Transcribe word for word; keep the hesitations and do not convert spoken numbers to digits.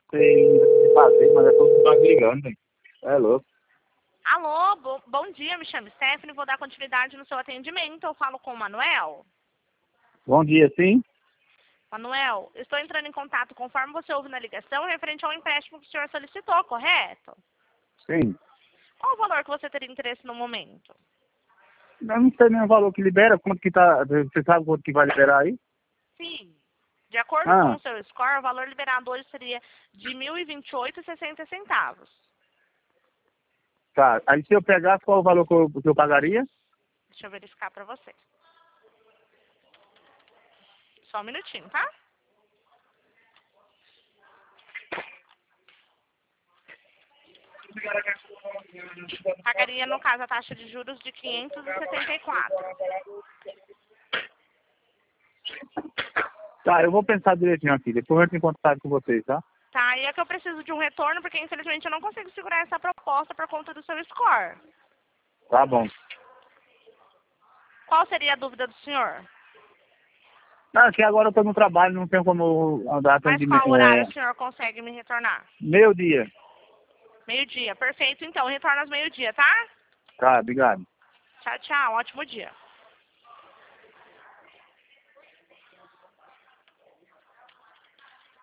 sei o que fazer, mas é todo mundo tá ligando, hein? É louco. Alô, bo bom dia, me chamo Stephanie, vou dar continuidade no seu atendimento. Eu falo com o Manuel. Bom dia, sim? Manuel, estou entrando em contato conforme você ouve na ligação, referente ao empréstimo que o senhor solicitou, correto? Sim. Qual o valor que você teria interesse no momento? Eu não sei nem o valor que libera, quanto que tá. Você sabe quanto que vai liberar aí? Sim. De acordo com Ah, o seu score, o valor liberado hoje seria de mil e vinte e oito reais e sessenta centavos. tá. Aí se eu pegasse, qual o valor que eu, que eu pagaria? Deixa eu verificar para você. Só um minutinho, tá? Pagaria, no caso, a taxa de juros de quinhentos e setenta e quatro. Tá, eu vou pensar direitinho aqui. Depois eu entro em contato com vocês, tá? Tá, e é que eu preciso de um retorno, porque infelizmente eu não consigo segurar essa proposta por conta do seu score. Tá bom. Qual seria a dúvida do senhor? Não, aqui agora eu tô no trabalho, não tenho como andar Mas atendimento. qual horário É, o senhor consegue me retornar? meio dia. Meio-dia, perfeito. Então, retorno às meio-dia, tá? Tá, obrigado. Tchau, tchau. Ótimo dia.